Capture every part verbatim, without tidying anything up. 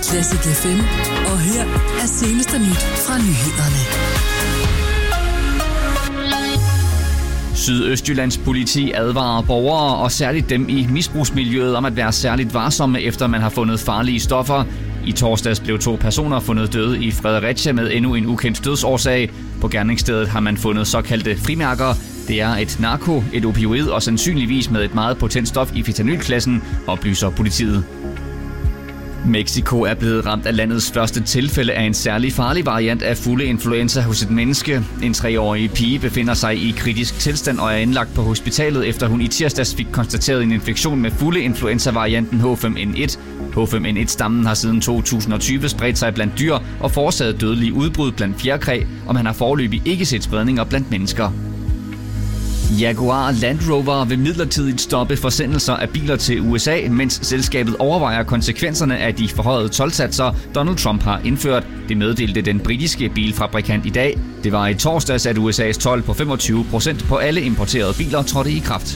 Classic F M, og her er seneste nyt fra nyhederne. Sydøstjyllands politi advarer borgere, og særligt dem i misbrugsmiljøet, om at være særligt varsomme, efter man har fundet farlige stoffer. I torsdags blev to personer fundet døde i Fredericia med endnu en ukendt dødsårsag. På gerningsstedet har man fundet såkaldte frimærker. Det er et narko, et opioid og sandsynligvis med et meget potent stof i fentanylklassen, oplyser politiet. Mexico er blevet ramt af landets første tilfælde af en særlig farlig variant af fugleinfluenza hos et menneske. En treårig pige befinder sig i kritisk tilstand og er indlagt på hospitalet, efter hun i tirsdags fik konstateret en infektion med fugleinfluenza-varianten H fem N et. H fem N et-stammen har siden to tusind og tyve spredt sig blandt dyr og forårsaget dødelige udbrud blandt fjerkræ, og man har foreløbig ikke set spredninger blandt mennesker. Jaguar Land Rover vil midlertidigt stoppe forsendelser af biler til U S A, mens selskabet overvejer konsekvenserne af de forhøjede toldsatser, Donald Trump har indført. Det meddelte den britiske bilfabrikant i dag. Det var i torsdags, at U S A's told på femogtyve procent på alle importerede biler trådte i kraft.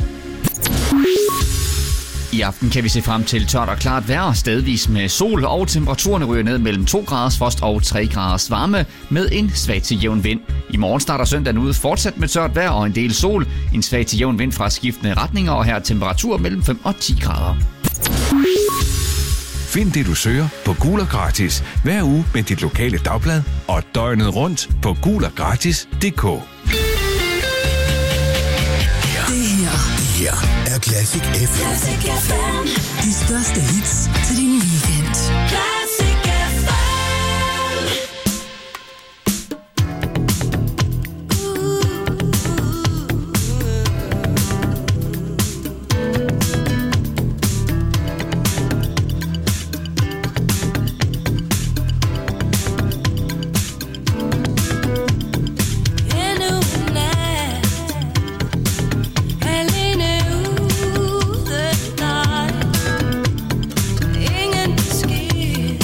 I aften kan vi se frem til tørt og klart vejr, stedvis med sol, og temperaturerne ryger ned mellem to graders frost og tre graders varme med en svag til jævn vind. I morgen starter søndagen ud fortsat med tørt vejr og en del sol, en svag til jævn vind fra skiftende retninger, og her temperatur mellem fem og ti grader. Find det du søger på Gul og Gratis hver uge med dit lokale dagblad og døgnet rundt på gul og gratis punktum d k. Her er Classic F M. Classic F M. De største hits til din weekend. Classic F M. Ingen ski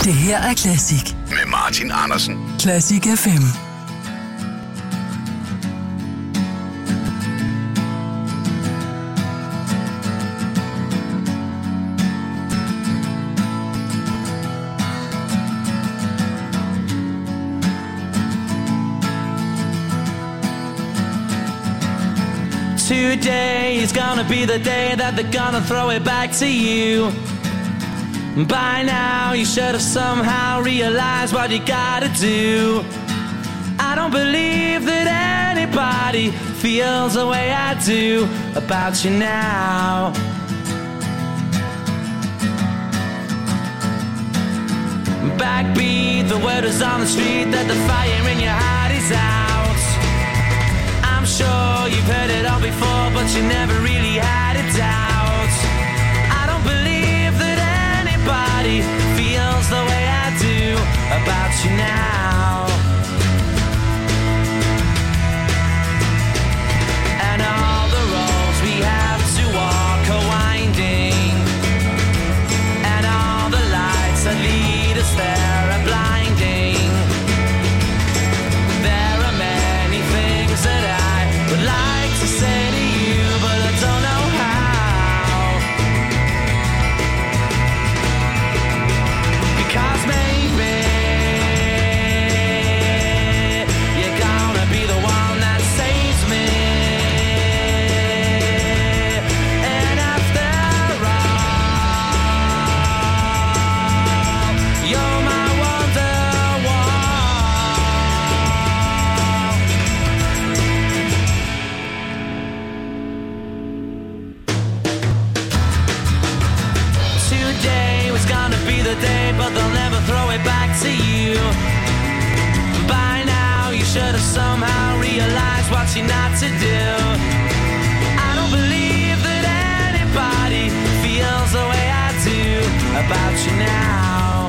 Det her er Classic. Med Martin Andersen. Classic F M. Today is gonna be the day that they're gonna throw it back to you. By now you should have somehow realized what you gotta do. I don't believe that anybody feels the way I do about you now. Backbeat, the word is on the street that the fire in your heart is out. I'm sure you've heard it all before, but you never really had a doubt. I don't believe that anybody feels the way I do about you now. And all the roads we have to walk are winding, and all the lights that lead us there are blinding. There are many things that I would like to say to you, but I don't know how. Because maybe you're gonna be the one that saves me. And after all, you're my wonderwall. Today was gonna be the day, but they'll never throw it back to you. By now you should have somehow realized what you're not to do. I don't believe that anybody feels the way I do about you now.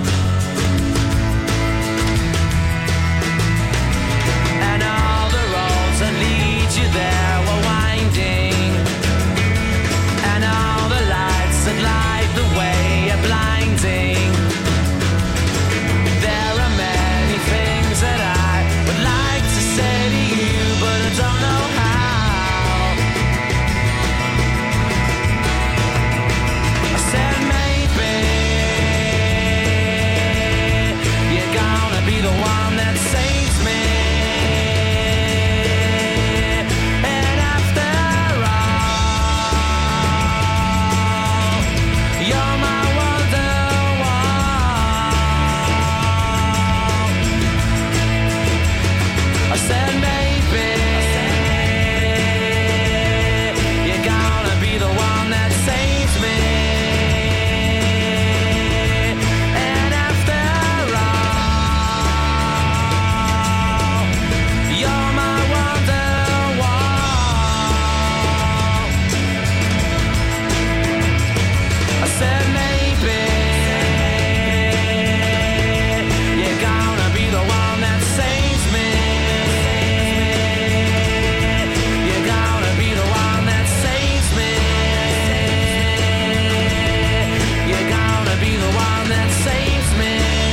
And all the roads that lead you there were winding, and all the lights that light the way are blinding. There are many things that I would like to say to you, but I don't know how. I said maybe you're gonna be the one that saves me. And after all, you're my wonderwall. I said maybe you're gonna be the one that saves me. And after all, you're my wonderwall. I said maybe you're gonna be the one that saves me. You're gonna be the one that saves me. You're gonna be the one that saves me.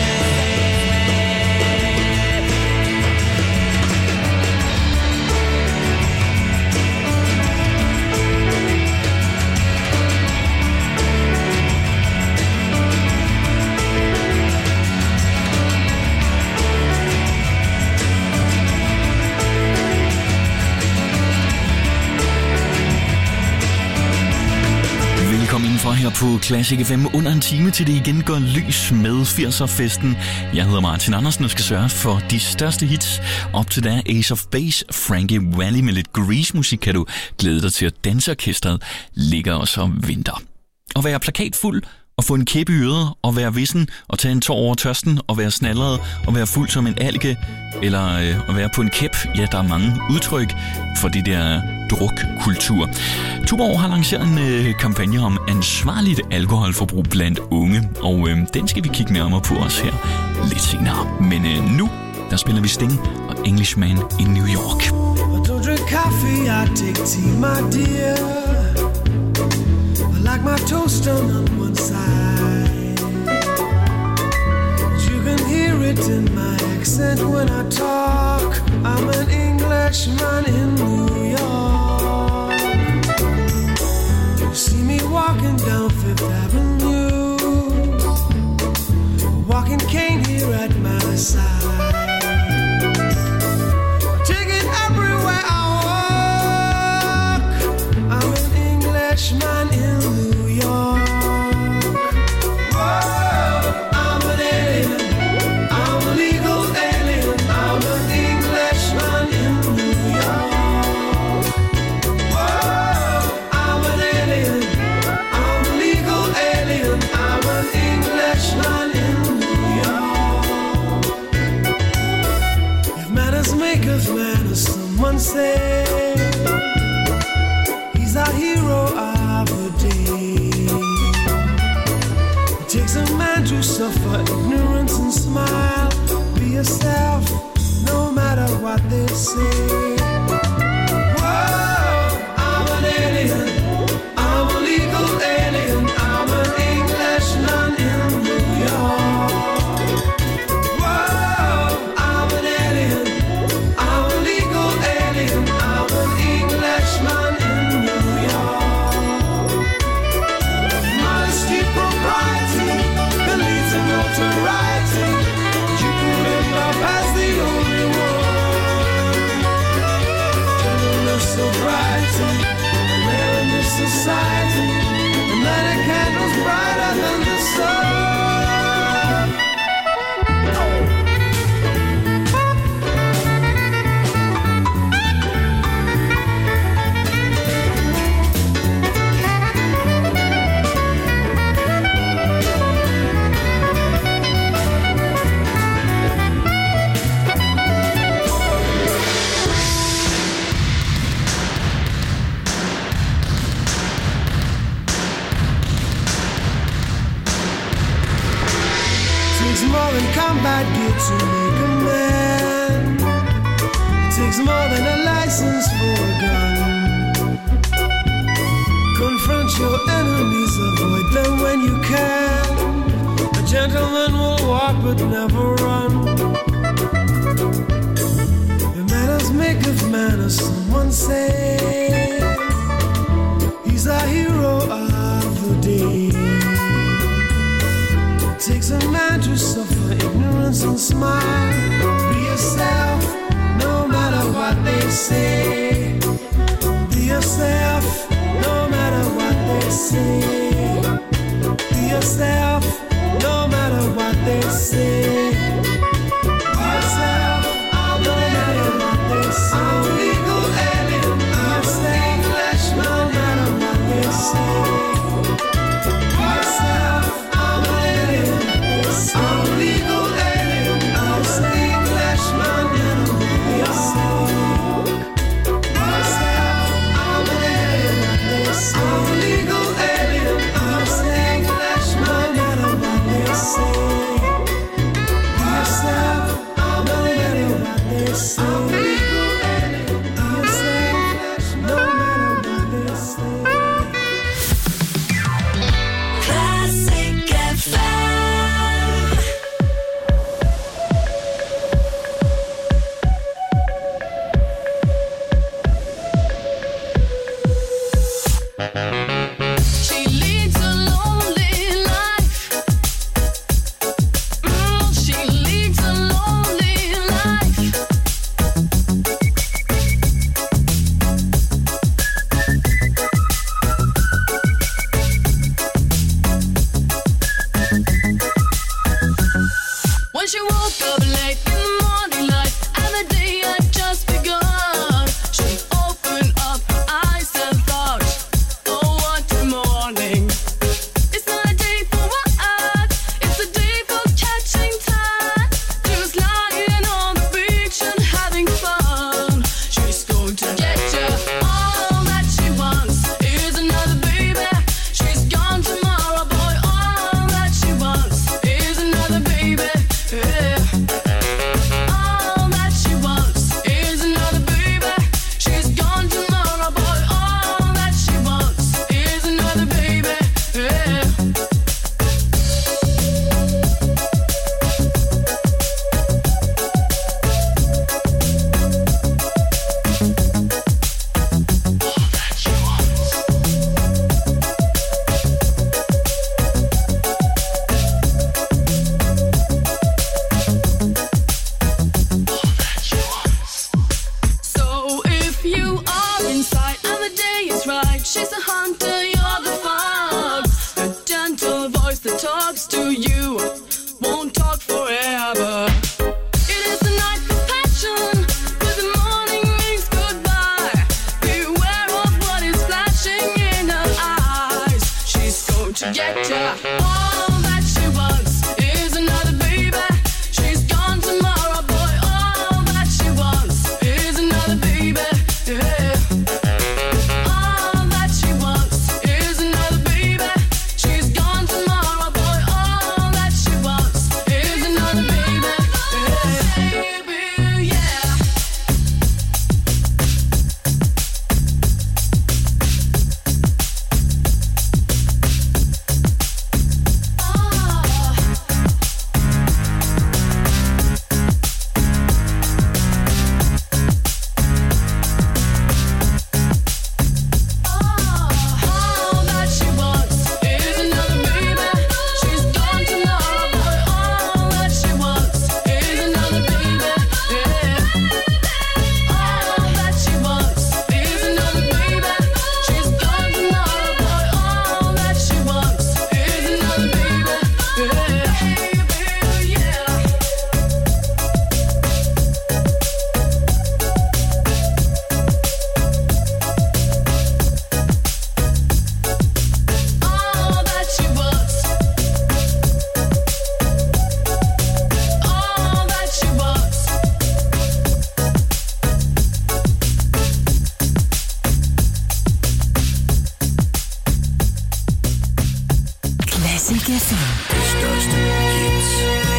Velkommen indenfor her på Classic F M. Under en time til det igen går lys med firser-festen. Jeg hedder Martin Andersen og skal sørge for de største hits. Op til der Ace of Base, Frankie Valli med lidt Grease-musik kan du glæde dig til, at danseorkestret ligger også og venter. Og være plakatfuld og få en kæppe i øret og være vissen og tage en tår over tørsten og være snalleret og være fuld som en alge eller øh, at være på en kæp. Ja, der er mange udtryk for det der drukkultur. Tuborg har lanceret en øh, kampagne om ansvarligt alkoholforbrug blandt unge, og øh, den skal vi kigge nærmere på os her lidt senere. Men øh, nu, der spiller vi Sting og Englishman in New York. I don't drink coffee, I take tea, my dear. I like my toast done on one side. it in my accent when I talk. I'm an Englishman in New York. You see me walking down Fifth Avenue, a walking cane here at my side. I take it everywhere I walk. I'm an Englishman in New York. Someone say he's a hero of the day. It takes a man to suffer ignorance and smile. Be yourself, no matter what they say. Whoa, I'm an alien. I'm a legal alien. I'm an Englishman in New York. Whoa, I'm an alien. I'm a legal alien. I'm an Englishman in New York. Modesty, propriety, believes in notoriety. You can live love as the only one. Gentleness, sobriety, man in this society. The night a candle's brighter than the sun. More than combat gear to make a man. It takes more than a license for a gun. Confront your enemies, avoid them when you can. A gentleman will walk but never run. The manners make of manners, someone say. He's a hero of the day. Takes a man to suffer ignorance and smile. Be yourself, no matter what they say. Be yourself, no matter what they say. Be yourself, no matter what they say. Be yourself, no matter what they say. I'm a legal alien. I'm an Englishman, no matter what they say. Be yourself, I'm an alien. I'm a legal alien. I'm an Englishman in New York. Myself, I'm an alien. I'm a legal alien. I'm an Englishman, no matter what they say. Myself, I'm an alien. I'm a legal alien. I'm an Englishman, no matter what they say. Classic F M. Oh, inside and the day is right. She's a hunter, you're the fox. A gentle voice that talks to you won't talk forever. It is the night of passion, but the morning means goodbye. Beware of what is flashing in her eyes. She's going to get ya. All that she wants is another baby. She's gone tomorrow, boy. All that she wants is another baby. Yeah. All that she wants is another baby. She's gone tomorrow, boy. All that she wants is another baby. Yeah. Baby, yeah. All that she wants is another baby. She's gone tomorrow, boy. All that she wants is another baby. Yeah. All that she wants is another baby. She's gone tomorrow, boy. All that she wants is another baby. Yeah. Baby, yeah. All that she wants. All that she wants. Classic F M. Det største hits.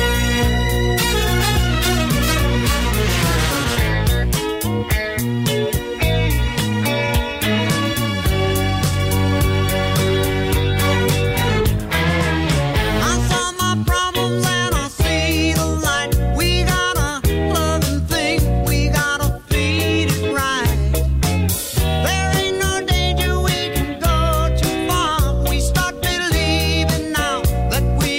I saw my problems and I see the light. We got a loving thing, we gotta feed it right. There ain't no danger, we can go too far. We start believing now that we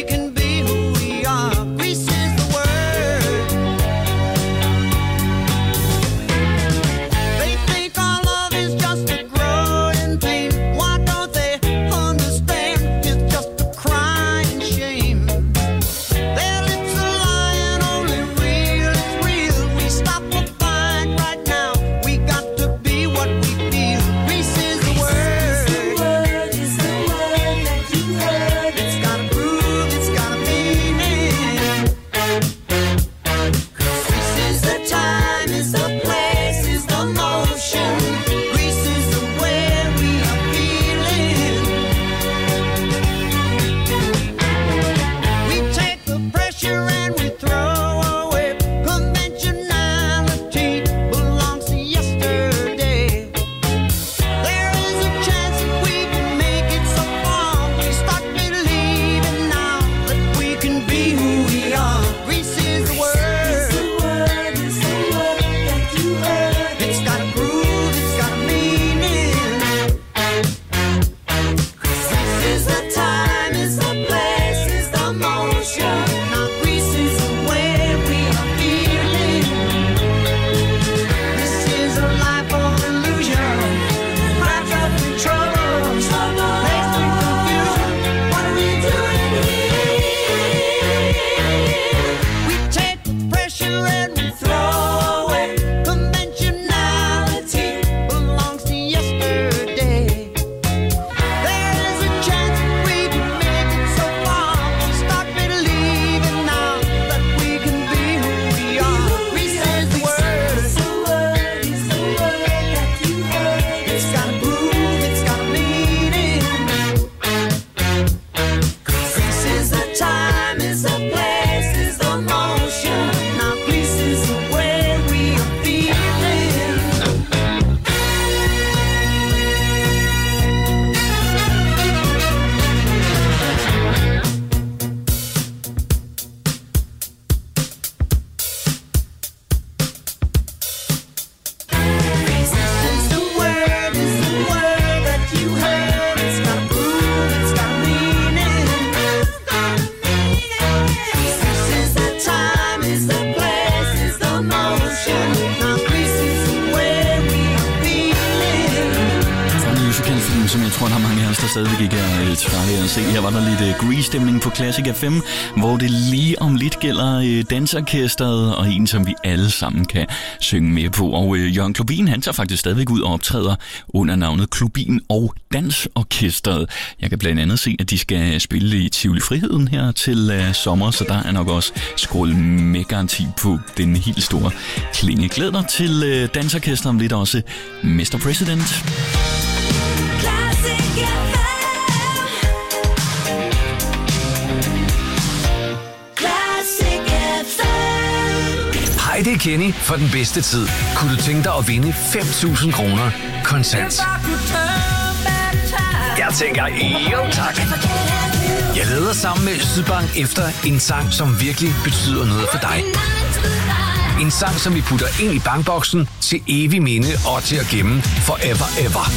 film, som jeg tror, der er mange af os, der stadigvæk ikke er øh, trætte af at se. Her var der lidt øh, Grease-stemning på Classic F M, hvor det lige om lidt gælder øh, dansorkestret, og en, som vi alle sammen kan synge med på. Og øh, Jørgen Klubin, han tager faktisk stadigvæk ud og optræder under navnet Klubin og Dansorkestret. Jeg kan blandt andet se, at de skal spille i Tivoli Friheden her til øh, sommer, så der er nok også skål med garanti på den helt store klinge. Glæd dig til øh, Dansorkestret om lidt også mister President. Hej, det er Kenny for den bedste tid. Kunne du tænke dig at vinde fem tusind kroner kontant? Jeg tænker, jo tak. Jeg leder sammen med Sydbank efter en sang, som virkelig betyder noget for dig. En sang, som vi putter ind i bankboksen til evig minde og til at gemme forever ever.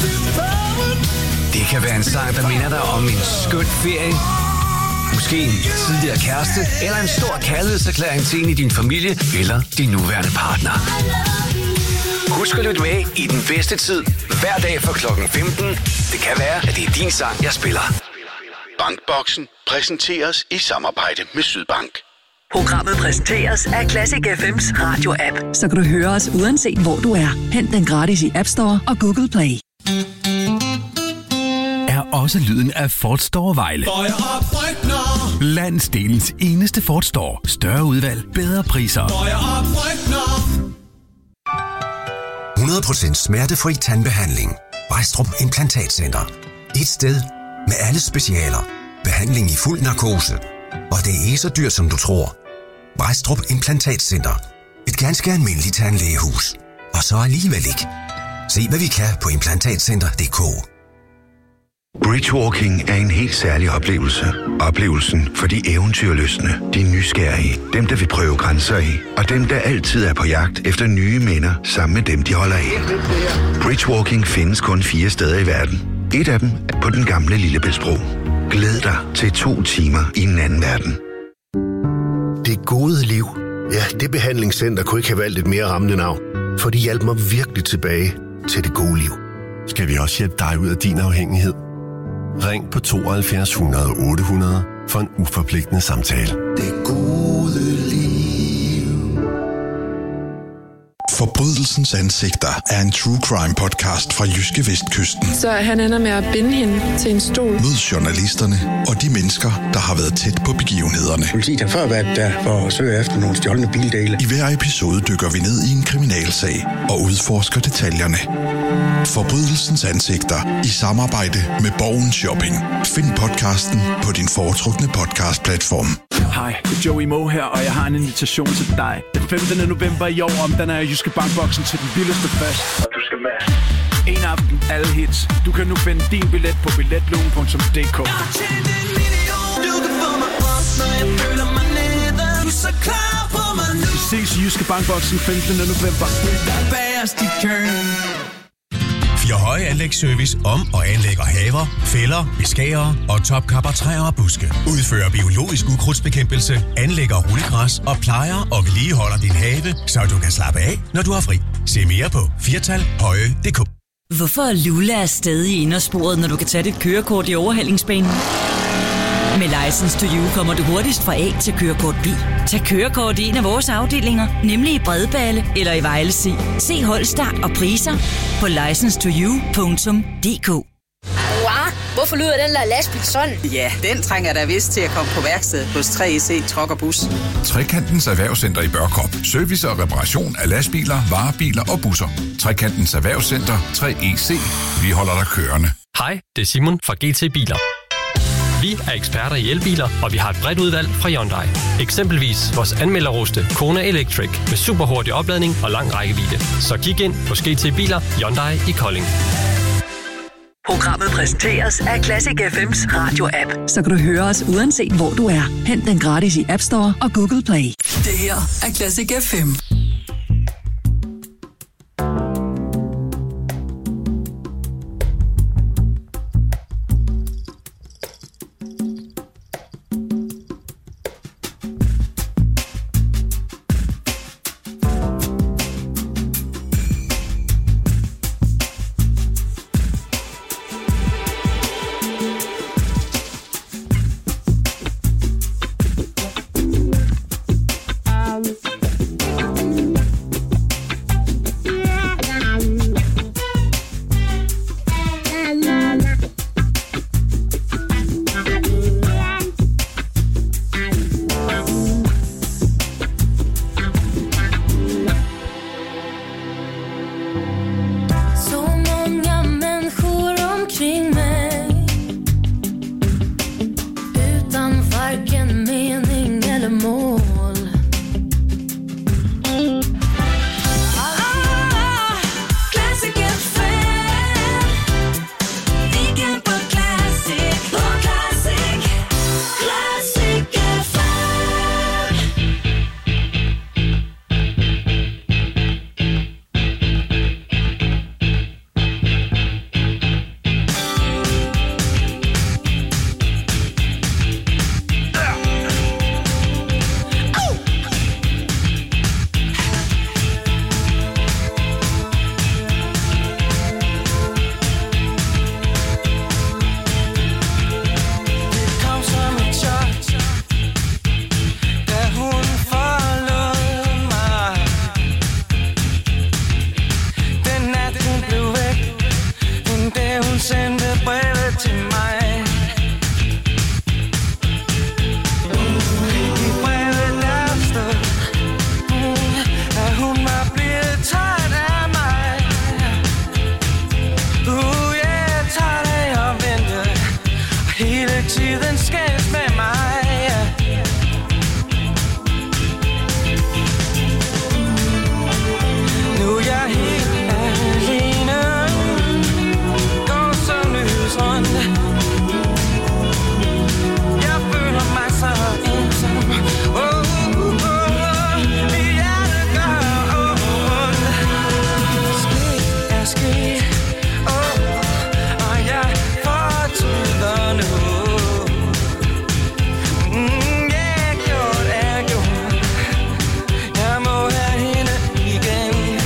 Det kan være en sang, der minder dig om en skøn ferie, måske en tidligere kæreste, eller en stor kærlighedserklæring til en i din familie eller din nuværende partner. Husk at lytte med i den bedste tid, hver dag fra klokken femten. Det kan være, at det er din sang, jeg spiller. Bankboksen præsenteres i samarbejde med Sydbank. Programmet præsenteres af Classic F M's radio-app, så kan du høre os uanset hvor du er. Hent den gratis i App Store og Google Play. Er også lyden af Ford Store Vejle. Landsdelens eneste Ford Store. Større udvalg, bedre priser. hundrede procent smertefri tandbehandling. Brædstrup Implantatcenter. Et sted med alle specialer. Behandling i fuld narkose. Og det er ikke så dyrt, som du tror. Brædstrup Implantatcenter. Et ganske almindeligt tandlægehus. Og så alligevel ikke. Se hvad vi kan på implantatcenter punktum d k. Bridgewalking er en helt særlig oplevelse. Oplevelsen for de eventyrlystne, de nysgerrige, dem der vil prøve grænser af, og dem der altid er på jagt efter nye minder sammen med dem, de holder af. Bridgewalking findes kun fire steder i verden. Et af dem er på den gamle Lillebæltsbro. Glæd dig til to timer i en anden verden. Det gode liv. Ja, det behandlingscenter kunne ikke have valgt et mere rammende navn, for de hjalp mig virkelig tilbage til det gode liv. Skal vi også hjælpe dig ud af din afhængighed? Ring på tooghalvfjerds hundrede otte hundrede for en uforpligtende samtale. Det gode liv. Forbrydelsens ansigter er en true crime podcast fra Jyske Vestkysten. Så han ender med at binde hende til en stol. Mød journalisterne og de mennesker, der har været tæt på begivenhederne. Politiet har før været der for at søge efter nogle stjålne bildele. I hver episode dykker vi ned i en kriminalsag og udforsker detaljerne. Forbrydelsens ansigter i samarbejde med Borgen Shopping. Find podcasten på din foretrukne podcastplatform. Hej, det er Joey Moe her, og jeg har en invitation til dig. Den femtende november i år, om den er Jyske Bankboksen til den vildeste fest. Og du skal med. En aften, alle hits. Du kan nu finde din billet på billetlugen punktum d k. Vi ses i Jyske Bankboksen femtende november. Fire Høje Anlægsservice om og anlægger haver, fælder, beskærer og topkapper træer og buske. Udfører biologisk ukrudtsbekæmpelse, anlægger rullegræs og plejer og vedligeholder din have, så du kan slappe af, når du har fri. Se mere på firtal høje punktum d k. Hvorfor er Lula stadig i indersporet, når du kan tage dit kørekort i overhalingsbanen? Med License to You kommer du hurtigst fra A til kørekort B. Tag kørekort i en af vores afdelinger, nemlig i Bredballe eller i Vejle C. Se holdstart og priser på licensed to you punktum d k. Wow, hvorfor lyder den der lastbil sådan? Ja, den trænger der vist til at komme på værksted hos tre E C Truck og Bus. Trekantens Erhvervscenter i Børkop. Service og reparation af lastbiler, varebiler og busser. Trekantens Erhvervscenter tre E C. Vi holder dig kørende. Hej, det er Simon fra G T Biler. Vi er eksperter i elbiler, og vi har et bredt udvalg fra Hyundai. Eksempelvis vores anmelderroste Kona Electric med superhurtig opladning og lang rækkevidde. Så kig ind hos G T Biler Hyundai i Kolding. Programmet præsenteres af Classic F M's radio-app, så kan du høre os uanset hvor du er. Hent den gratis i App Store og Google Play. Det her er Classic F M. tiden skæs med mig. Nu er jeg helt alene, går som lys rundt. Jeg føler mig så ensom. Oh, oh, oh, mit hjerte gør ondt. Sket er sket, oh, og jeg fortryder nu. Mm, yeah, gjort er gjort. Jeg må have hende igen.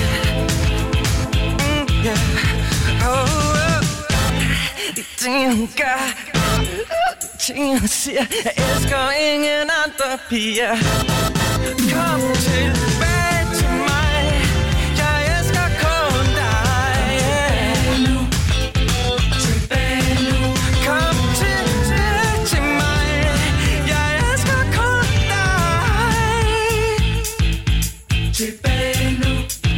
Mm, yeah, oh, oh. De ting hun gør, ting hun siger, jeg elsker ingen andre piger. Kom tilbage til mig, jeg elsker kun dig. Yeah. Tilbage nu. Kom tilbage til mig, jeg elsker kun dig. Tilbage nu.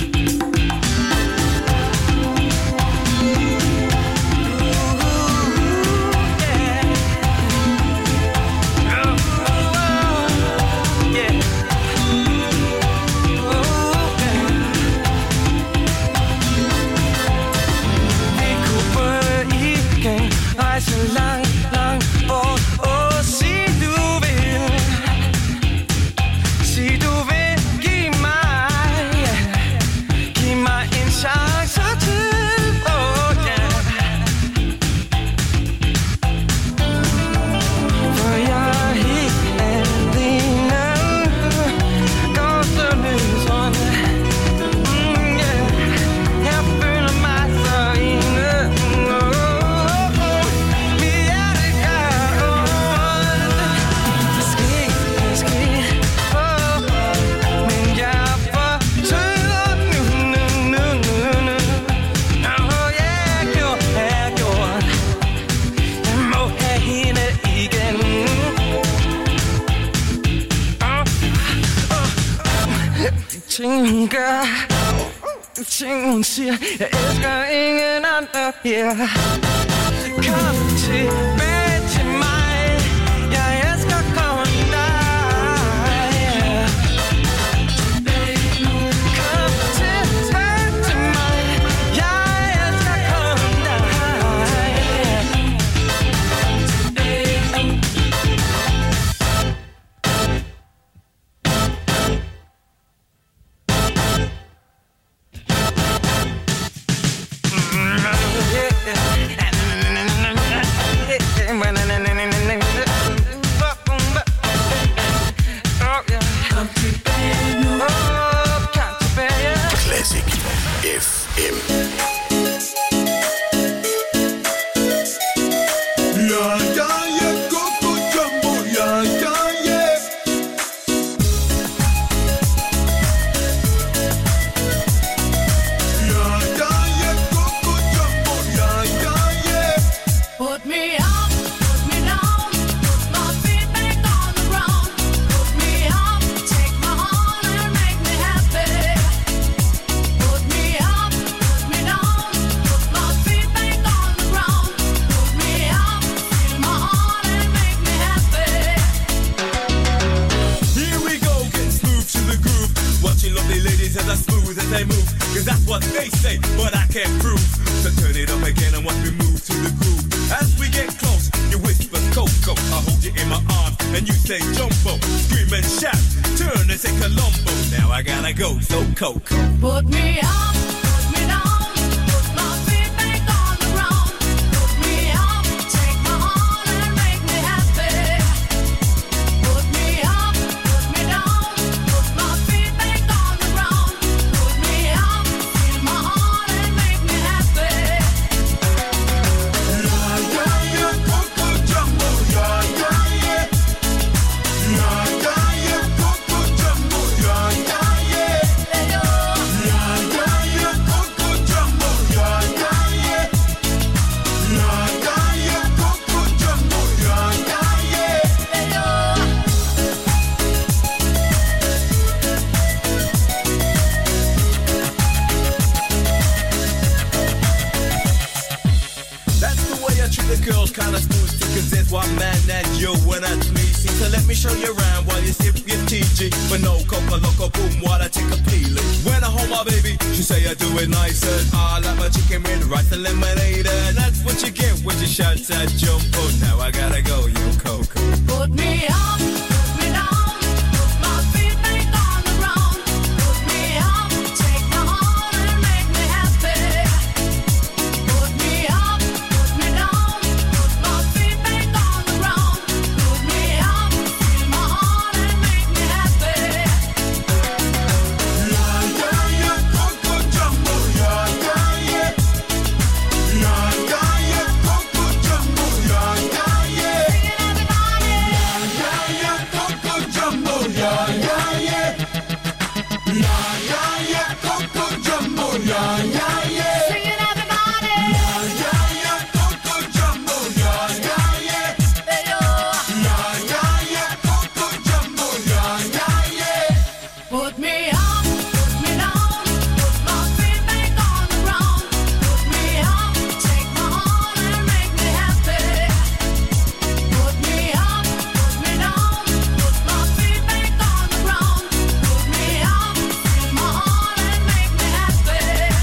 Så langt, langt bort. Åh, sig du vil. Sig du vil give mig, giv mig en chance til. Oh, yeah. For jeg er helt alene, går så lys rundt. Mm, yeah. Jeg føler mig så ene. Ting hun gør, ting hun siger, jeg elsker ingen andre her. Kom tilbage til mig, jeg elsker kun dig. Kom tilbage til mig, jeg elsker kun dig. Classic F M. Coco. Put me up, put me down, put my feet back on the ground. Put me up, take my heart and make me happy. Put me up, put me down, put my feet back on the ground. Put me up, feel my heart and make me happy. Yeah, yeah, yeah, Coco Jumbo, yeah, yeah, yeah. Yeah, yeah, yeah, Coco Jumbo, yeah, yeah, yeah. Yeah, yeah, yeah. The girls kinda spooked cause there's one man and you and that's me. See, so let me show you around while you sip your T G. But no coca loco boom while I take a peeling. When I hold my baby, she say I do it nice and I like my chicken with rice and lemonade. And that's what you get when you shout that jump. Oh, now I gotta go, you Coco. Put me up, put me down, put my feet back on the ground. Put me up, take my heart and make me happy. Put me up, put me down, put my feet back on the ground. Put me up, feel my heart and make me happy. La ya ya Coco Jumbo, ya ya ya. La ya ya Coco Jumbo, ya ya ya. La ya ya Coco Jumbo, ya ya ya. La ya ya Coco Jumbo, ya ya ya. Sing it everybody. La ya ya Coco Jumbo, ya ya ya. La ya ya Coco Jumbo, ya ya ya. Put me up, put me down, put my feet back on the ground. Put me up, take my heart and make me happy. Put me up, put me down, put my feet back on the ground. Put me up, feel my heart and make me happy.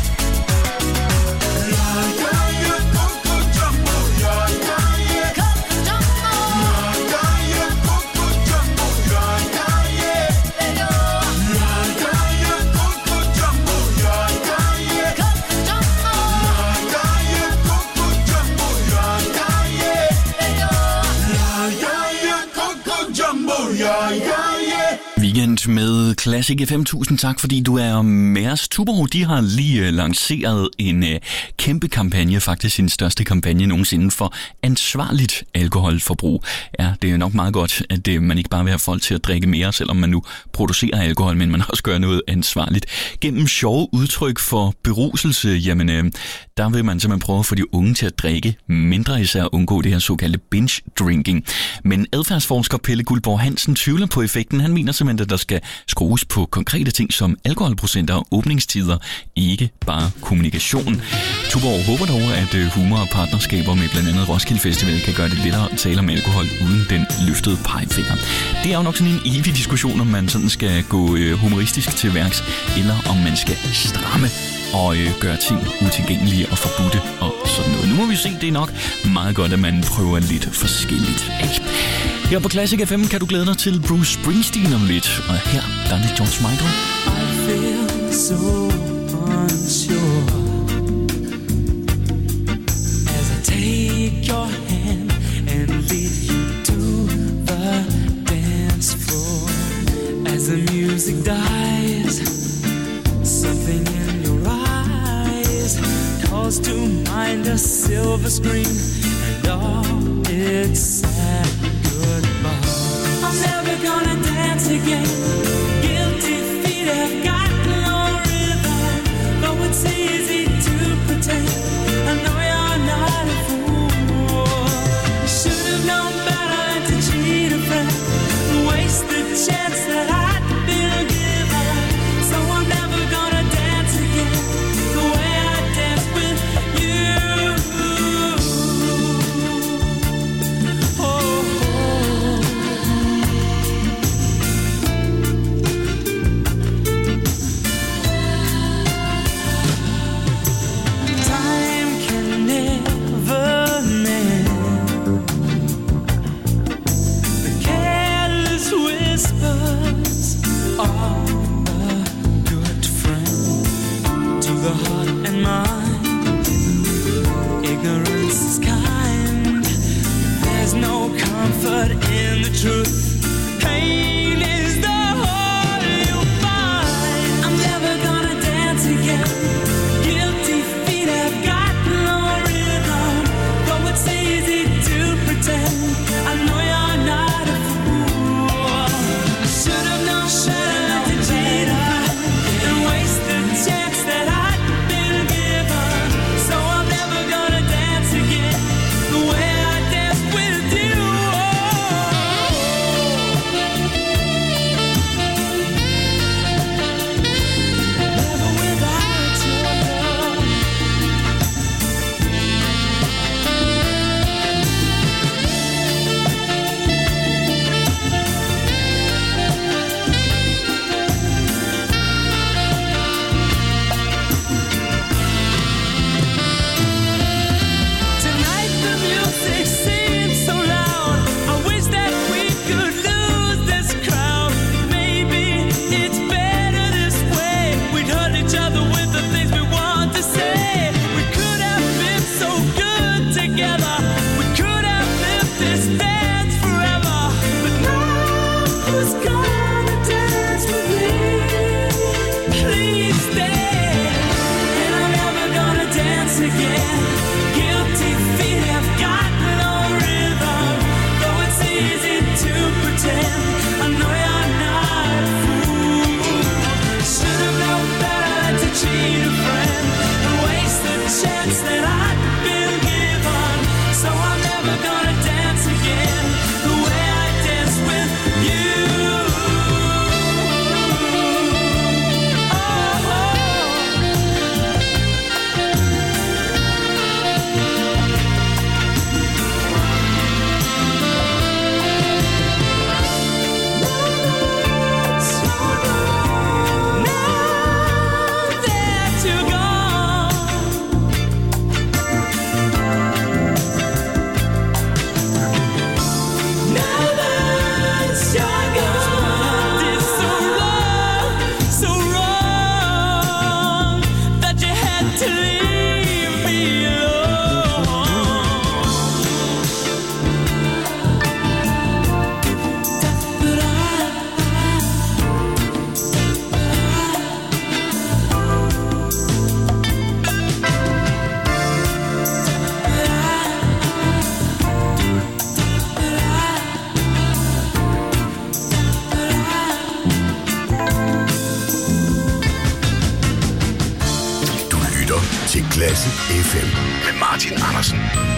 La ya ya Coco Jumbo, ya ya ya. Coco Jumbo. La ya ya Coco Jumbo, ya ya ya. La ya ya Coco Jumbo, ya ya ya. Coco Jumbo. La ya ya Coco Jumbo, ya ya ya. La ya ya Coco Jumbo, ya ya ya. Weekend med Classic F M. Tusind tak, fordi du er med os. Tuborg, de har lige uh, lanceret en uh, kæmpe kampagne, faktisk sin største kampagne nogensinde for ansvarligt alkoholforbrug. Ja, det er nok meget godt, at uh, man ikke bare vil have folk til at drikke mere, selvom man nu producerer alkohol, men man også gør noget ansvarligt. Gennem sjove udtryk for beruselse, jamen uh, der vil man simpelthen prøve at få de unge til at drikke mindre, især undgå det her såkaldte binge drinking. Men adfærdsforsker Pelle Guldborg Hansen tvivler på effekten. Han mener simpelthen, at der skal skrues på konkrete ting som alkoholprocenter og åbningstider, ikke bare kommunikation. Tuborg håber dog, at humor og partnerskaber med blandt andet Roskilde Festival kan gøre det lettere at tale om alkohol uden den løftede pegefinger. Det er jo nok sådan en evig diskussion, om man sådan skal gå humoristisk til værks, eller om man skal stramme og øh, gøre ting utilgængelige og forbudte og sådan noget. Nu må vi se, det er nok meget godt, at man prøver lidt forskelligt af. Her på Classic F M kan du glæde dig til Bruce Springsteen om lidt, og her der er det George Michael. I feel so unsure as I take your hand and lead you to the dance floor. As the music dies, something in your eyes calls to mind a silver screen and all its sad goodbye. I'm never gonna dance again. Guilty feet have got no rhythm, though it's easy to pretend. I know you're not a fool. You should have known better than to cheat a friend, waste the chance that I'd been given. So I'm never gonna dance again the way I danced with you. Oh, oh. F M. Med Martin Andersen.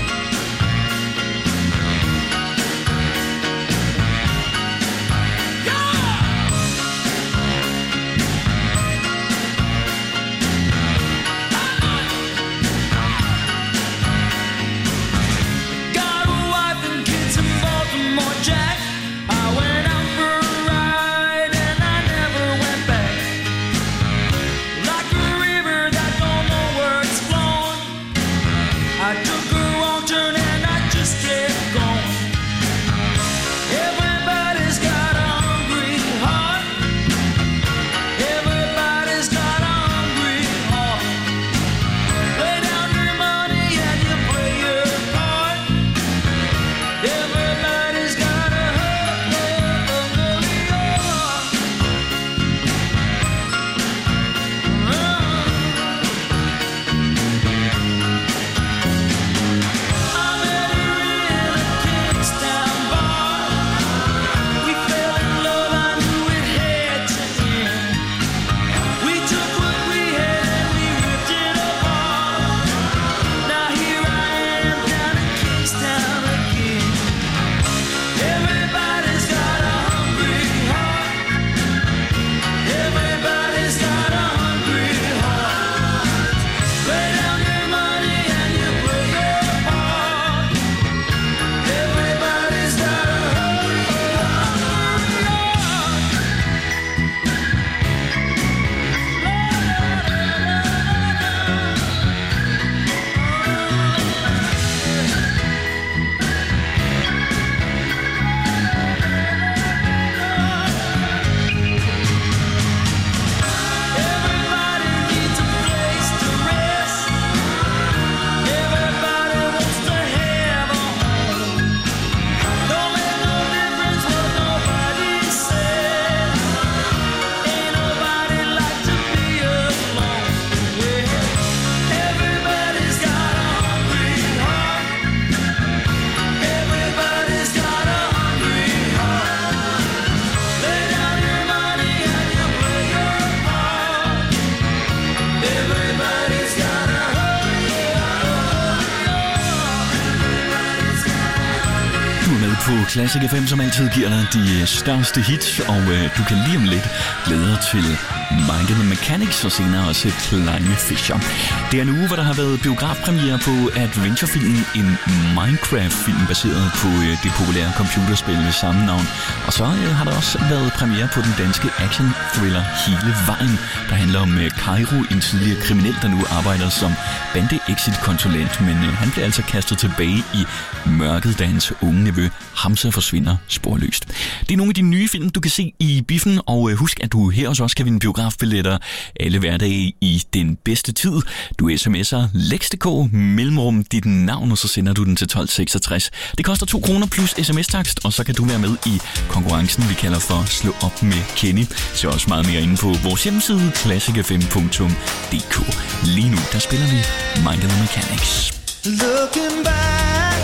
På Classic F M, som altid giver dig de største hits, og øh, du kan lige om lidt glæde dig til Mike and the Mechanics og senere også Kleine Fischer. Det er en uge, hvor der har været biografpremiere på adventurefilmen, en Minecraft-film baseret på øh, det populære computerspil med samme navn. Og så øh, har der også været premiere på den danske action-thriller Hele Vejen, der handler om øh, Cairo, en tidligere kriminel, der nu arbejder som bande-exit-konsulent, men øh, han bliver altså kastet tilbage i mørket, da hans unge nevø Hamza forsvinder sporløst. Det er nogle af de nye film, du kan se i biffen, og øh, husk, at du her hos os kan vinde biografbilletter alle hverdage i den bedste tid. Du sms'er Lex.dk, mellemrum dit navn, og så sender du den til tolv seksogtres. Det koster to kroner plus sms-takst, og så kan du være med i konkurrencen, vi kalder for Slå op med Kenny. Se også meget mere inde på vores hjemmeside classic f m punktum d k. Lige nu, der spiller vi Mind and the Mechanics. Looking back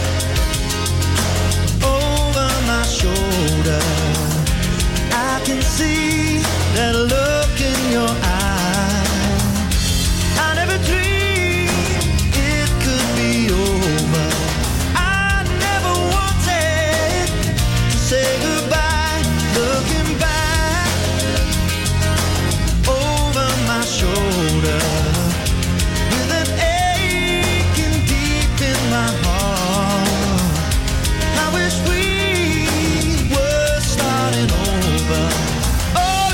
over my shoulder, I can see that look in your eye. I never dreamed it could be over. I never wanted to say goodbye. Looking back over my shoulder, with an aching deep in my heart, I wish we were starting over. Oh,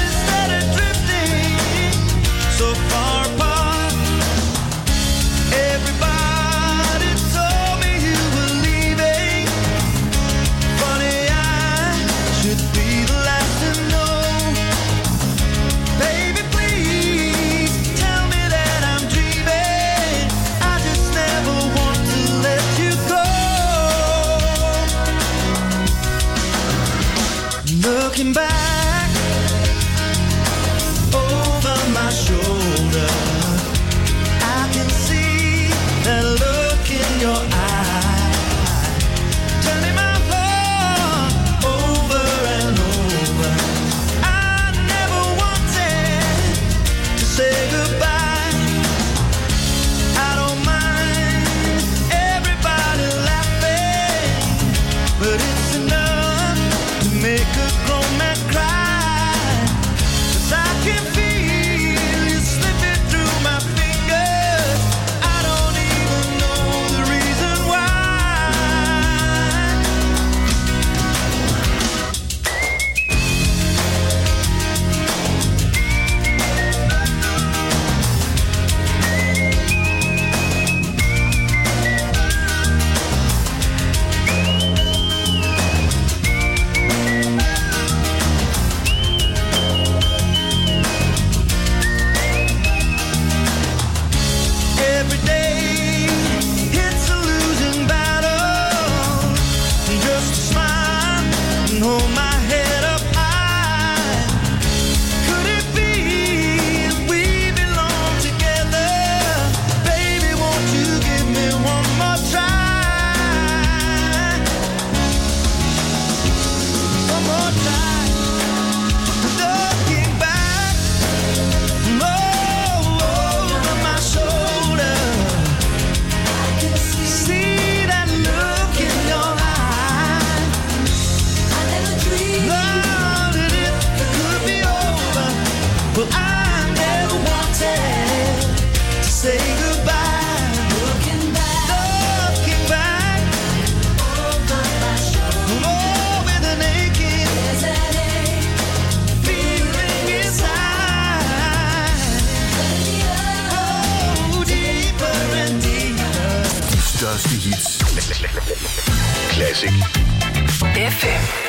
Classic F M.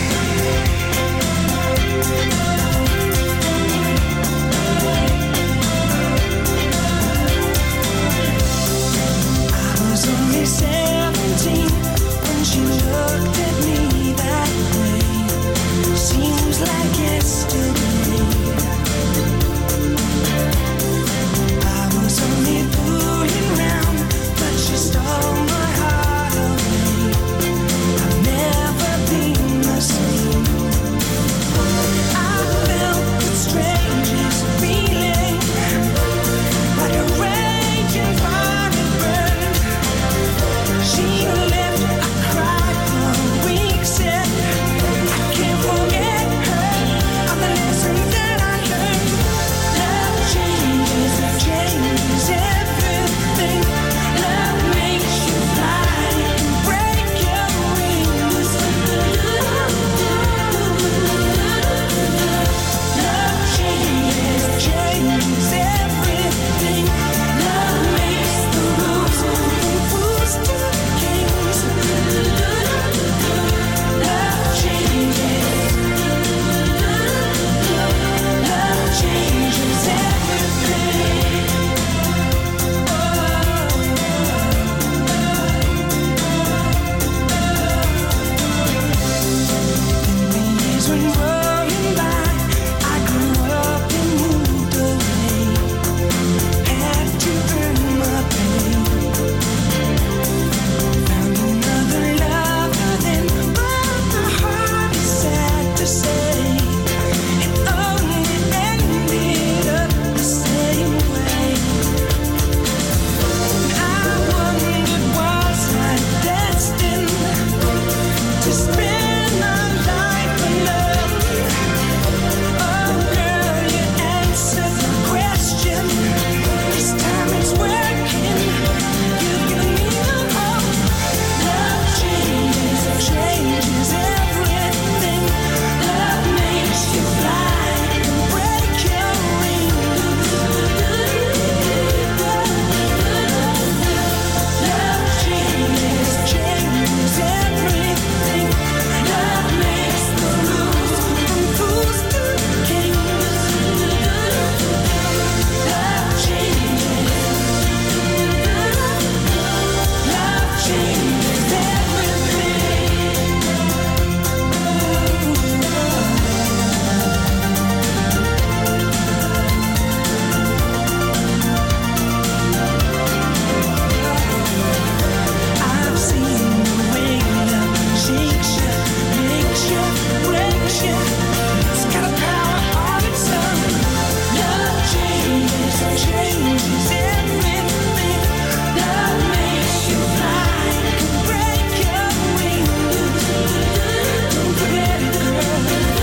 Only seventeen when she looked at me that way. Seems like yesterday. I was only fooling around, but she stole my heart away. I've never been the same. I felt the strangest feeling, like a raging fire burn. She left, I cried for weeks and I can't forget her, all the lessons that I learned. Love changes, it changes everything. Love makes you fly and break your wings. Love changes, changes everything. Love makes the rules from fools to kings. Love changes. Love changes everything. The years went rolling by. I grew up and moved away. Had to earn my pay. Found another lover then, but my heart is sad to say it only ended up the same way. I wondered, was I destined to spend my life alone? Oh girl, you answered the question. This time it's working. You've given me a hope. Love changes, it changes everything. Love makes you fly and break your wings. Love changes, changes everything. Love makes the rules from fools to kings. Love changes. Love changes everything. I've seen the way love shakes you, makes you, breaks you. It's got a power of its own. Love changes, changes everything. Love makes you fly and break your wings. Don't forget it, girl.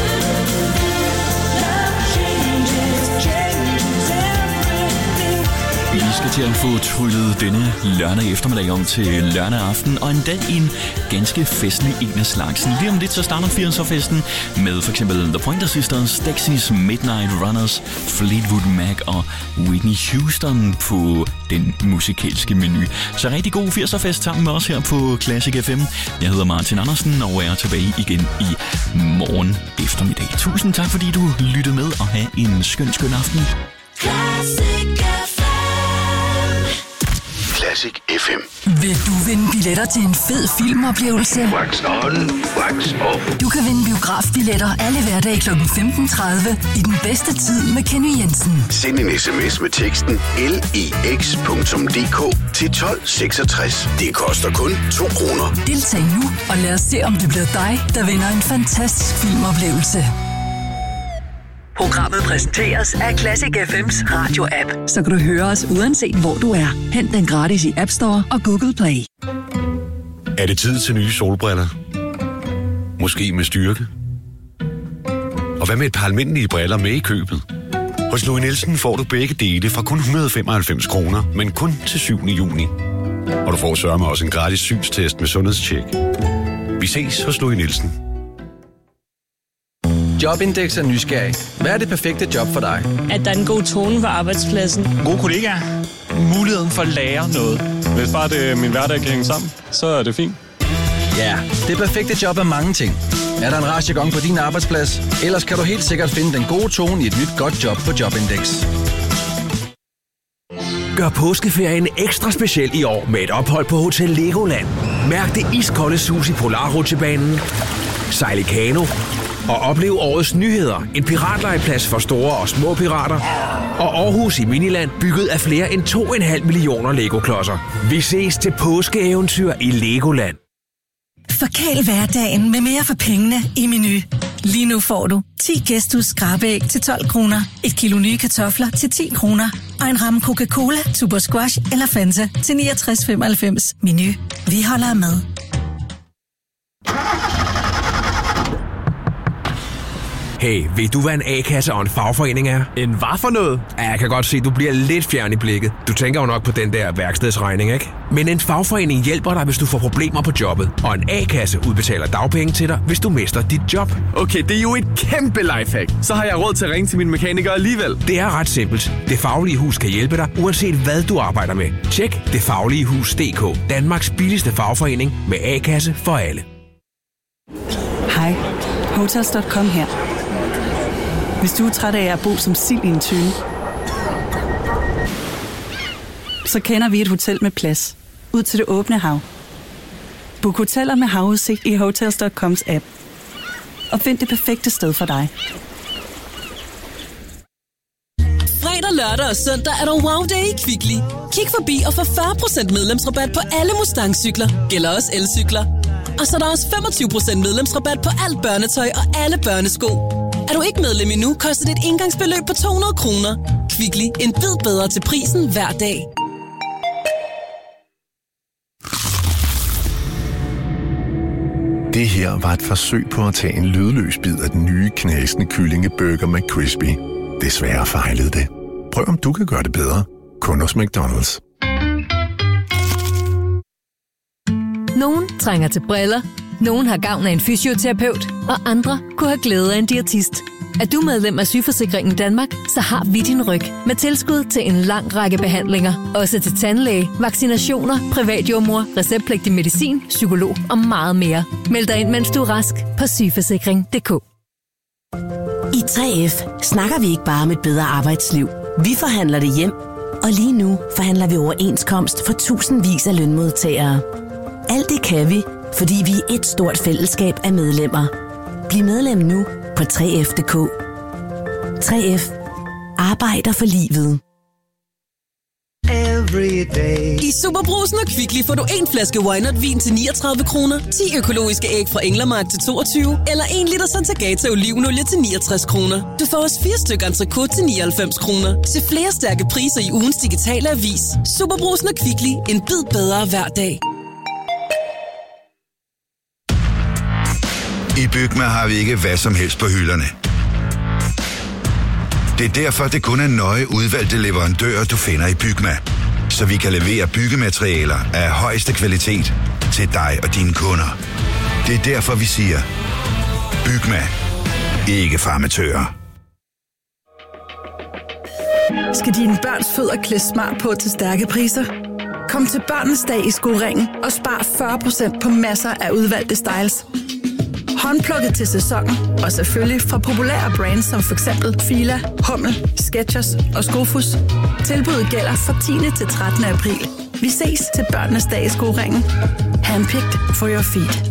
Love changes, changes everything. Vi skal til at få tryllet denne lørdag eftermiddag om til lørdag aften, og endda en ganske festlig en af slagsen. Lige om lidt så starter firserfesten med for eksempel The Pointer Sisters, Dexys, Midnight Runners, Fleetwood Mac og Whitney Houston på den musikalske menu. Så rigtig god firserfest sammen med os her på Classic F M. Jeg hedder Martin Andersen og er tilbage igen i morgen eftermiddag. Tusind tak fordi du lyttede med, og have en skøn, skøn aften. Classic F M. Classic F M. Vil du vinde billetter til en fed filmoplevelse? Wax on, wax off. Du kan vinde biografbilletter alle hverdage kl. femten tredive i den bedste tid med Kenny Jensen. Send en sms med teksten L I X punktum D K til tolv seksogtres. Det koster kun to kroner. Deltag nu, og lad os se, om det bliver dig, der vinder en fantastisk filmoplevelse. Programmet præsenteres af Classic F M's radio-app, så kan du høre os uanset hvor du er. Hent den gratis i App Store og Google Play. Er det tid til nye solbriller? Måske med styrke? Og hvad med et par almindelige briller med i købet? Hos Louis Nielsen får du begge dele fra kun et hundrede og femoghalvfems kroner, men kun til syvende juni. Og du får sørme også en gratis synstest med sundhedstjek. Vi ses hos Louis Nielsen. Jobindex er nysgerrig. Hvad er det perfekte job for dig? At der er en god tone på arbejdspladsen. Gode kollegaer. muligheden for at lære noget. Hvis bare det, min hverdag kan hænge sammen, så er det fint. Ja, det perfekte job er mange ting. Er der en rar jargon på din arbejdsplads? Ellers kan du helt sikkert finde den gode tone i et nyt godt job på Jobindex. Gør påskeferien ekstra speciel i år med et ophold på Hotel Legoland. Mærk det iskolde sus i Polarrutsjebanen, sejl i kano og oplev årets nyheder. En piratlejeplads for store og små pirater. Og Aarhus i Miniland, bygget af flere end to komma fem millioner Lego-klodser. Vi ses til påskeeventyr i Legoland. Forkæl hverdagen med mere for pengene i Meny. Lige nu får du ti Gæsthus skrabeæg til tolv kroner, et kilo nye kartofler til ti kroner og en ramme Coca-Cola, Super Squash eller Fanta til niogtres femoghalvfems. Meny. Vi holder med. Hey, ved du, hvad en A-kasse og en fagforening er? En hvad for noget? Ja, jeg kan godt se, du bliver lidt fjern i blikket. Du tænker jo nok på den der værkstedsregning, ikke? Men en fagforening hjælper dig, hvis du får problemer på jobbet. Og en A-kasse udbetaler dagpenge til dig, hvis du mister dit job. Okay, det er jo et kæmpe lifehack. Så har jeg råd til at ringe til min mekaniker alligevel. Det er ret simpelt. Det Faglige Hus kan hjælpe dig, uanset hvad du arbejder med. Tjek det faglige hus punktum d k. Danmarks billigste fagforening med A-kasse for alle. Hej, Hotels punktum com her. Hvis du er træt af at bo som sild i en tønde, så kender vi et hotel med plads ud til det åbne hav. Book hoteller med havudsigt i Hotels punktum coms app. Og find det perfekte sted for dig. Fredag, lørdag og søndag er der Wow Day i Kvickly. Kig forbi og få fyrre procent medlemsrabat på alle Mustang-cykler. Gælder også elcykler. Og så er der også femogtyve procent medlemsrabat på alt børnetøj og alle børnesko. Er du ikke medlem endnu, koster det et engangsbeløb på to hundrede kroner. Kvickly, en bid bedre til prisen hver dag. Det her var et forsøg på at tage en lydløs bid af den nye knasende kyllingeburger McCrispy. Desværre fejlede det. Prøv om du kan gøre det bedre. Kun hos McDonald's. Nogen trænger til briller. Nogen har gavn af en fysioterapeut, og andre kunne have glæde af en diætist. Er du medlem af Sygeforsikringen Danmark, så har vi din ryg med tilskud til en lang række behandlinger. Også til tandlæge, vaccinationer, privatjordmor, receptpligtig medicin, psykolog og meget mere. Meld dig ind, mens du er rask på sygeforsikring punktum d k. I tre F snakker vi ikke bare om et bedre arbejdsliv. Vi forhandler det hjem, og lige nu forhandler vi overenskomst for tusindvis af lønmodtagere. Alt det kan vi, fordi vi er et stort fællesskab af medlemmer. Bliv medlem nu på tre F punktum d k. tre F arbejder for livet. I Superbrusen og Kvickly får du en flaske Wynot-vin til niogtredive kroner, ti økologiske æg fra Englermark til toogtyve, eller en liter Santagata olivenolie til niogtres kroner. Du får også fire stykker entrecôte til nioghalvfems kroner. Se flere stærke priser i ugens digitale avis. Superbrusen og Kvickly, en bid bedre hver dag. I Bygma har vi ikke hvad som helst på hylderne. Det er derfor, det kun er nøje udvalgte leverandører, du finder i Bygma. Så vi kan levere byggematerialer af højeste kvalitet til dig og dine kunder. Det er derfor, vi siger, Bygma. Ikke for amatører. Skal dine børns fødder klæde smart på til stærke priser? Kom til Børnenes Dag i Skoringen og spar fyrre procent på masser af udvalgte styles. Håndplukket til sæsonen, og selvfølgelig fra populære brands som for eksempel Fila, Hummel, Skechers og Skofus. Tilbuddet gælder fra tiende til trettende april. Vi ses til Børnenes Dag i Skoringen. Handpicked for your feet.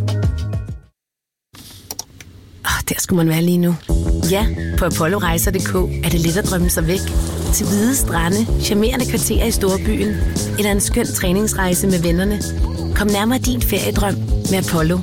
Oh, der skulle man være lige nu. Ja, på apollo rejser punktum d k er det let at drømme sig væk. Til hvide strande, charmerende kvarterer i storbyen, eller en skøn træningsrejse med vennerne. Kom nærmere din feriedrøm med Apollo.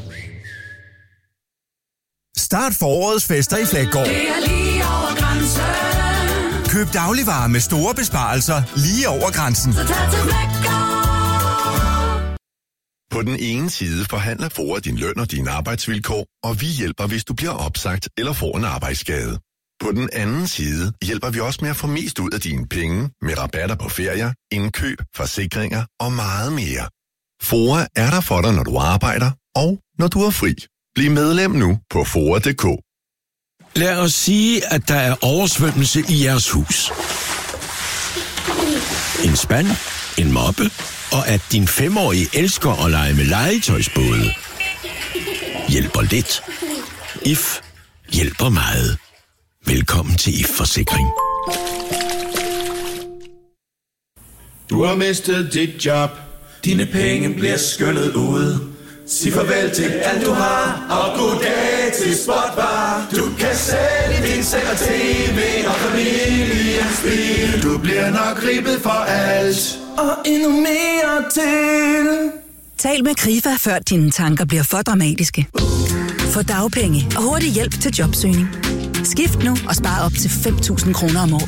Start forårets fester i Flækgaard. Det er lige over grænsen. Køb dagligvarer med store besparelser lige over grænsen. Så tag til Flækgaard. På den ene side forhandler FOA din løn og dine arbejdsvilkår, og vi hjælper, hvis du bliver opsagt eller får en arbejdsskade. På den anden side hjælper vi også med at få mest ud af dine penge med rabatter på ferier, indkøb, forsikringer og meget mere. FOA er der for dig, når du arbejder og når du er fri. Bliv medlem nu på foa punktum d k. Lad os sige, at der er oversvømmelse i jeres hus. En spand en moppe, og at din femårige elsker at lege med legetøjsbåde. Hjælper lidt. I F hjælper meget. Velkommen til I F Forsikring. Du har mistet dit job. Dine penge bliver skyllet ud. Sig farvel til alt du har, og goddag til Spotbar. Du kan sælge din seng og tv og familiens bil. Du bliver nok ribbet for alt, og endnu mere til. Tal med Krifa, før dine tanker bliver for dramatiske. Få dagpenge og hurtig hjælp til jobsøgning. Skift nu og spar op til fem tusind kroner om året.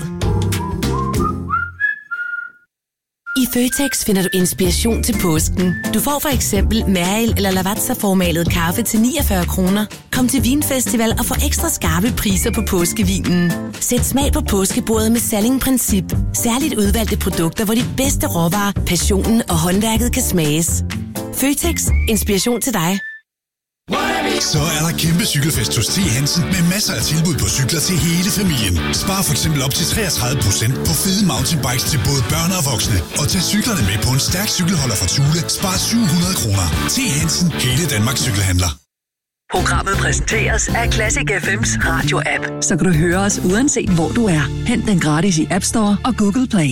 I Føtex finder du inspiration til påsken. Du får for eksempel Mariel eller Lavazza-formalet kaffe til niogfyrre kroner. Kom til Vinfestival og få ekstra skarpe priser på påskevinen. Sæt smag på påskebordet med Salling-princip. Særligt udvalgte produkter, hvor de bedste råvarer, passionen og håndværket kan smages. Føtex. Inspiration til dig. Så er der kæmpe cykelfest hos T. Hansen med masser af tilbud på cykler til hele familien. Spar for eksempel op til treogtredive procent på fede mountainbikes til både børn og voksne. Og tag cyklerne med på en stærk cykelholder fra Thule. Spar syv hundrede kroner. T. Hansen. Hele Danmarks cykelhandler. Programmet præsenteres af Classic F M's radio-app, så kan du høre os uanset hvor du er. Hent den gratis i App Store og Google Play.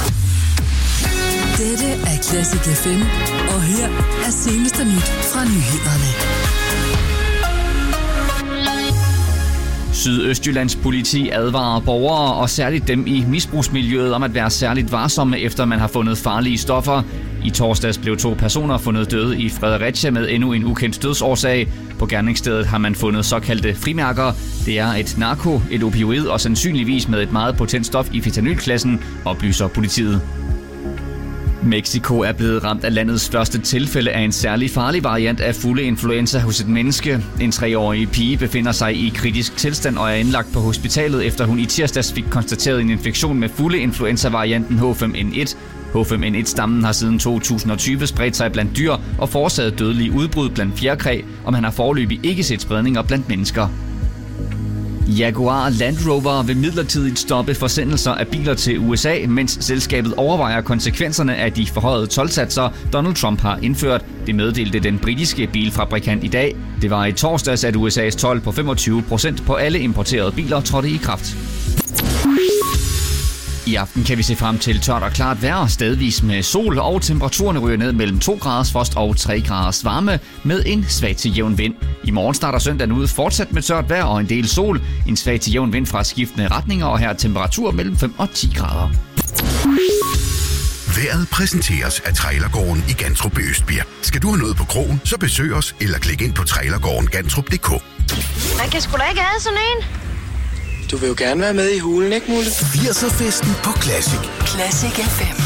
Dette er Classic F M, og her er seneste nyt fra nyhederne. Sydøstjyllands politi advarer borgere, og særligt dem i misbrugsmiljøet, om at være særligt varsomme, efter man har fundet farlige stoffer. I torsdags blev to personer fundet døde i Fredericia med endnu en ukendt dødsårsag. På gerningsstedet har man fundet såkaldte frimærker. Det er et narko, et opioid og sandsynligvis med et meget potent stof i fentanylklassen, oplyser politiet. Mexico er blevet ramt af landets første tilfælde af en særlig farlig variant af fugleinfluenza hos et menneske. En treårig pige befinder sig i kritisk tilstand og er indlagt på hospitalet, efter hun i tirsdags fik konstateret en infektion med fugleinfluenza-varianten H fem N et. H fem N et-stammen har siden to tusind og tyve spredt sig blandt dyr og forårsaget dødelige udbrud blandt fjerkræ, og man har foreløbig ikke set spredninger blandt mennesker. Jaguar Land Rover vil midlertidigt stoppe forsendelser af biler til U S A, mens selskabet overvejer konsekvenserne af de forhøjede toldsatser, Donald Trump har indført. Det meddelte den britiske bilfabrikant i dag. Det var i torsdags, at U S A's told på femogtyve procent på alle importerede biler trådte i kraft. I aften kan vi se frem til tørt og klart vejr, stedvis med sol, og temperaturen ryger ned mellem to graders frost og tre graders varme med en svag til jævn vind. I morgen starter søndagen ud fortsat med tørt vejr og en del sol, en svag til jævn vind fra skiftende retninger, og her er temperatur mellem fem og ti grader. Vejret præsenteres af Trailergården i Gantrup Østbjerg. Skal du have noget på krogen, så besøg os eller klik ind på trailergården gantrup punktum d k. Man kan sgu da ikke have sådan en. Du vil jo gerne være med i hulen, ikke, Mulle? firser-festen på Classic. Classic F M.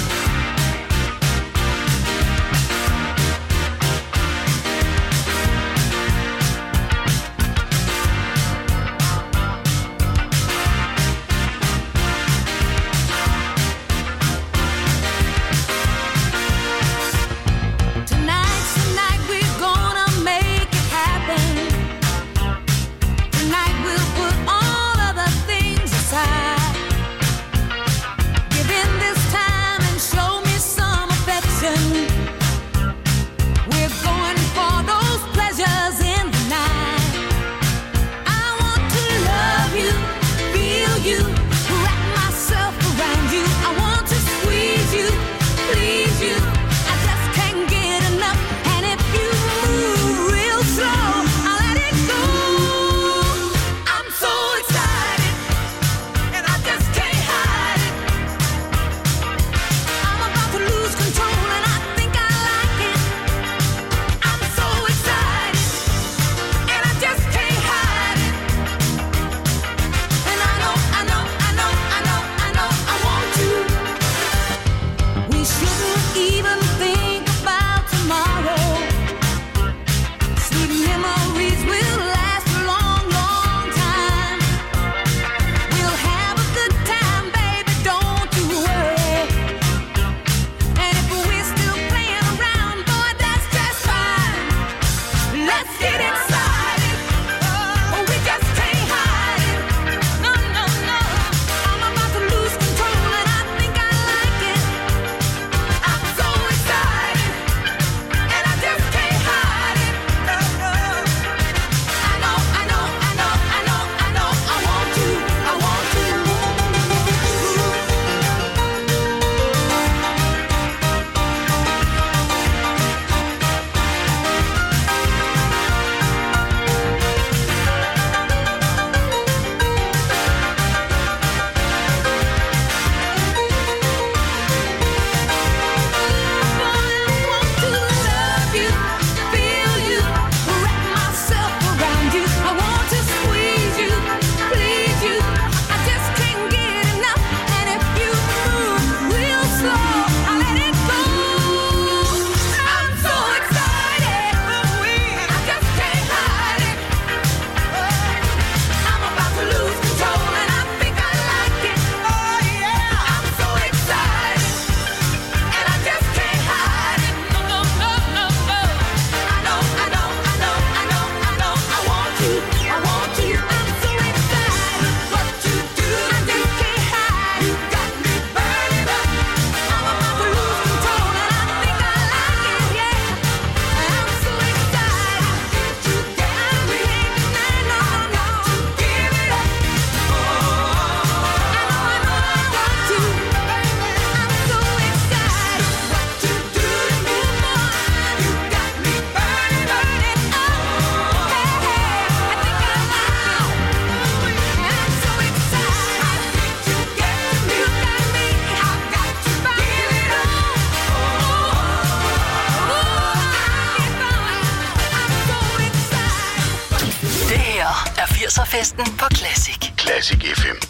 Give in this time and firser-festen på Classic. Classic F M.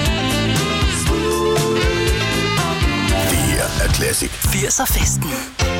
firser-festen.